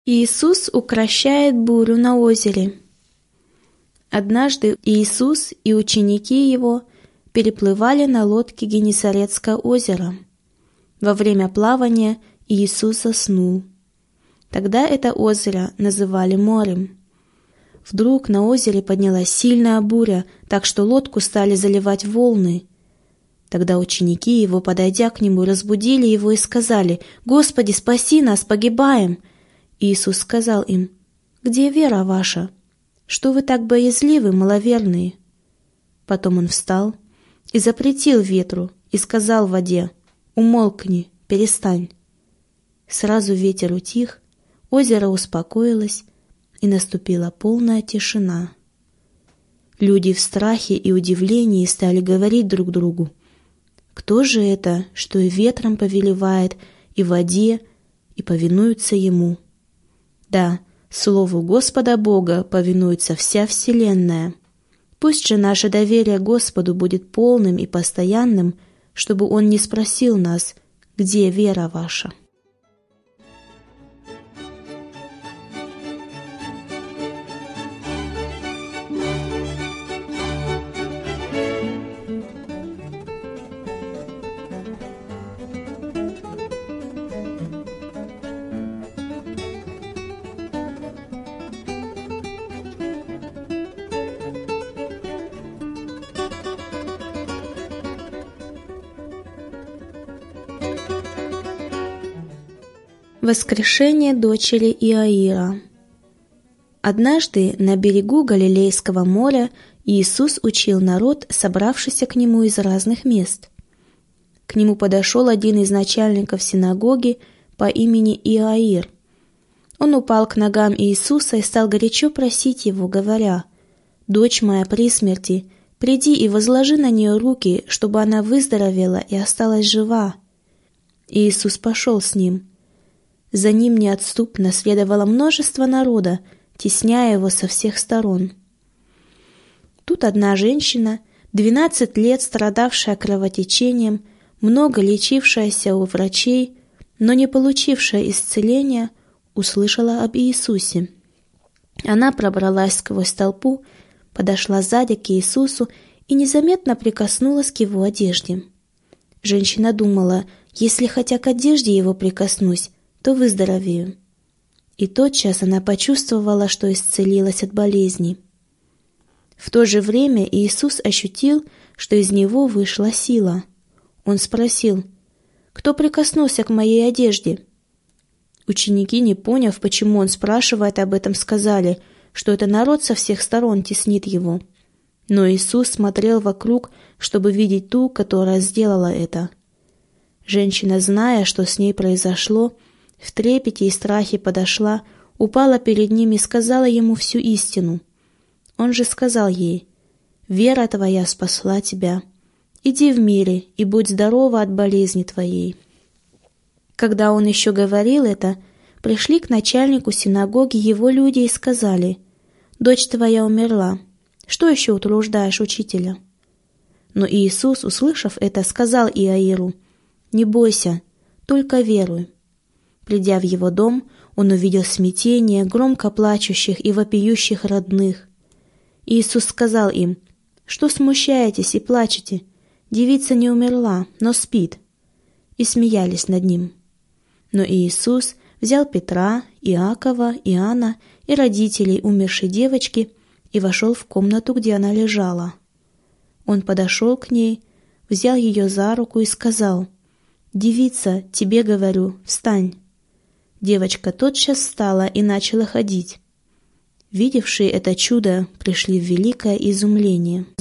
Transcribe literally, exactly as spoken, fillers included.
Иисус укрощает бурю на озере. Однажды Иисус и ученики Его переплывали на лодке Генесаретское озеро. Во время плавания Иисус заснул. Тогда это озеро называли морем. Вдруг на озере поднялась сильная буря, так что лодку стали заливать волны. Тогда ученики Его, подойдя к Нему, разбудили Его и сказали: «Господи, спаси нас, погибаем!» Иисус сказал им: «Где вера ваша? Что вы так боязливы, маловерные?» Потом Он встал и запретил ветру и сказал воде: «Умолкни, перестань». Сразу ветер утих, озеро успокоилось, и наступила полная тишина. Люди в страхе и удивлении стали говорить друг другу: «Кто же это, что и ветром повелевает, и воде, и повинуется ему?» Да, слову Господа Бога повинуется вся вселенная. Пусть же наше доверие Господу будет полным и постоянным, чтобы Он не спросил нас: «Где вера ваша?» Воскрешение дочери Иаира. Однажды на берегу Галилейского моря Иисус учил народ, собравшийся к Нему из разных мест. К Нему подошел один из начальников синагоги по имени Иаир. Он упал к ногам Иисуса и стал горячо просить Его, говоря: «Дочь моя при смерти, приди и возложи на нее руки, чтобы она выздоровела и осталась жива». Иисус пошел с ним. За ним неотступно следовало множество народа, тесняя его со всех сторон. Тут одна женщина, двенадцать лет страдавшая кровотечением, много лечившаяся у врачей, но не получившая исцеления, услышала об Иисусе. Она пробралась сквозь толпу, подошла сзади к Иисусу и незаметно прикоснулась к Его одежде. Женщина думала: если хотя к одежде Его прикоснусь, то выздоровею. И тотчас она почувствовала, что исцелилась от болезни. В то же время Иисус ощутил, что из Него вышла сила. Он спросил: «Кто прикоснулся к моей одежде?» Ученики, не поняв, почему Он спрашивает об этом, сказали, что это народ со всех сторон теснит Его. Но Иисус смотрел вокруг, чтобы видеть ту, которая сделала это. Женщина, зная, что с ней произошло, в трепете и страхе подошла, упала перед Ним и сказала Ему всю истину. Он же сказал ей: «Вера твоя спасла тебя. Иди в мире и будь здорова от болезни твоей». Когда Он еще говорил это, пришли к начальнику синагоги Его люди и сказали: «Дочь твоя умерла. Что еще утруждаешь учителя?» Но Иисус, услышав это, сказал Иаиру: «Не бойся, только веруй». Придя в его дом, он увидел смятение громко плачущих и вопиющих родных. Иисус сказал им: «Что смущаетесь и плачете? Девица не умерла, но спит». И смеялись над ним. Но Иисус взял Петра, Иакова, Иоанна и родителей умершей девочки и вошел в комнату, где она лежала. Он подошел к ней, взял ее за руку и сказал: «Девица, тебе говорю, встань». Девочка тотчас встала и начала ходить. Видевшие это чудо пришли в великое изумление.